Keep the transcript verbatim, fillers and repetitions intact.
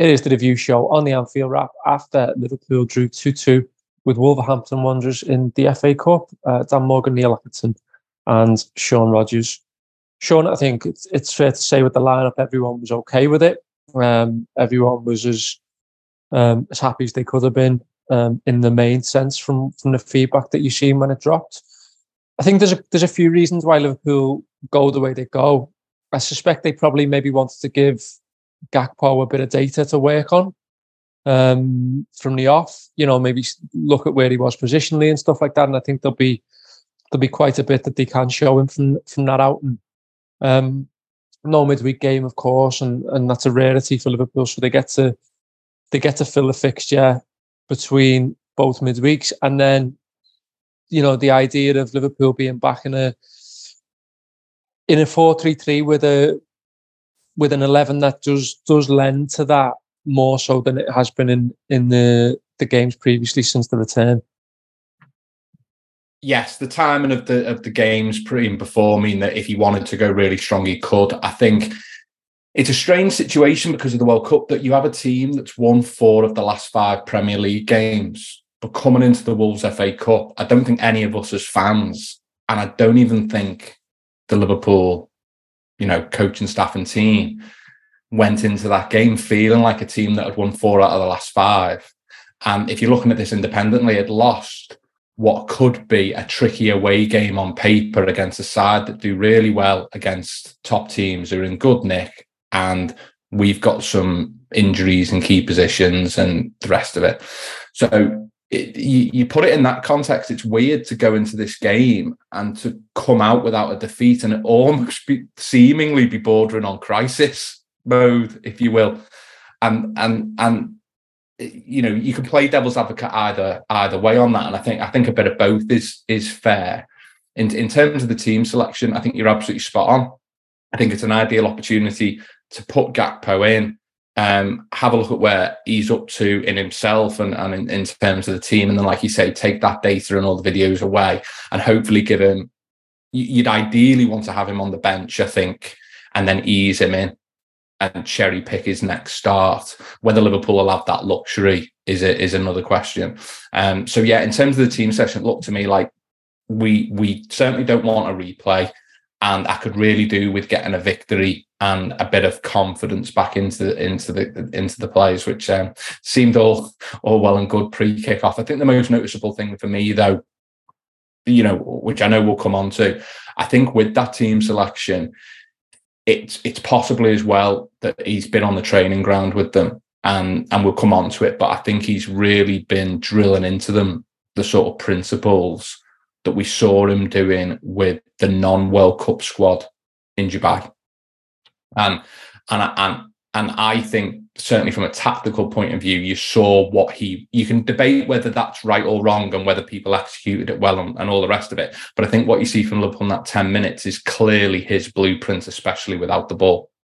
It is the review show on the Anfield Wrap after Liverpool drew two two with Wolverhampton Wanderers in the F A Cup. Uh, Dan Morgan, Neil Atkinson and Sean Rogers. Sean, I think it's, it's fair to say with the lineup, everyone was okay with it. Um, everyone was as um, as happy as they could have been um, in the main sense from, from the feedback that you've seen when it dropped. I think there's a, there's a few reasons why Liverpool go the way they go. I suspect they probably maybe wanted to give Gakpo a bit of data to work on um, from the off. You know, maybe look at where he was positionally and stuff like that. And I think there'll be there'll be quite a bit that they can show him from from that outing. Um, no midweek game, of course, and and that's a rarity for Liverpool. So they get to they get to fill the fixture between both midweeks, and then you know the idea of Liverpool being back in a in a four three three with a with an eleven that does does lend to that more so than it has been in in the the games previously since the return. Yes, the timing of the of the games pre and before mean that if he wanted to go really strong, he could. I think it's a strange situation because of the World Cup that you have a team that's won four of the last five Premier League games, but coming into the Wolves F A Cup, I don't think any of us as fans, and I don't even think the Liverpool, you know, coaching staff and team went into that game feeling like a team that had won four out of the last five. And if you're looking at this independently, it lost what could be a tricky away game on paper against a side that do really well against top teams who are in good nick, and we've got some injuries in key positions and the rest of it. So it, you, you put it in that context, it's weird to go into this game and to come out without a defeat and it almost be, seemingly be bordering on crisis mode, if you will. And and and you know, you can play devil's advocate either either way on that, and I think I think a bit of both is is fair. In in terms of the team selection, I think you're absolutely spot on. I think it's an ideal opportunity to put Gakpo in, um, have a look at where he's up to in himself and, and in, in terms of the team, and then, like you say, take that data and all the videos away, and hopefully give him. You'd ideally want to have him on the bench, I think, and then ease him in and cherry pick his next start. Whether Liverpool will have that luxury is a, is another question. Um, so yeah, in terms of the team session, it looked to me like we we certainly don't want a replay, and I could really do with getting a victory and a bit of confidence back into the, into the into the players, which um, seemed all all well and good pre-kickoff. I think the most noticeable thing for me, though, you know, which I know we'll come on to, I think with that team selection, it's it's possibly as well that he's been on the training ground with them, and and we'll come on to it, but I think he's really been drilling into them the sort of principles that we saw him doing with the non-World Cup squad in Dubai. Um, and, and, and I think certainly from a tactical point of view, you saw what he, you can debate whether that's right or wrong and whether people executed it well and, and all the rest of it. But I think what you see from Liverpool in that ten minutes is clearly his blueprint, especially without the ball.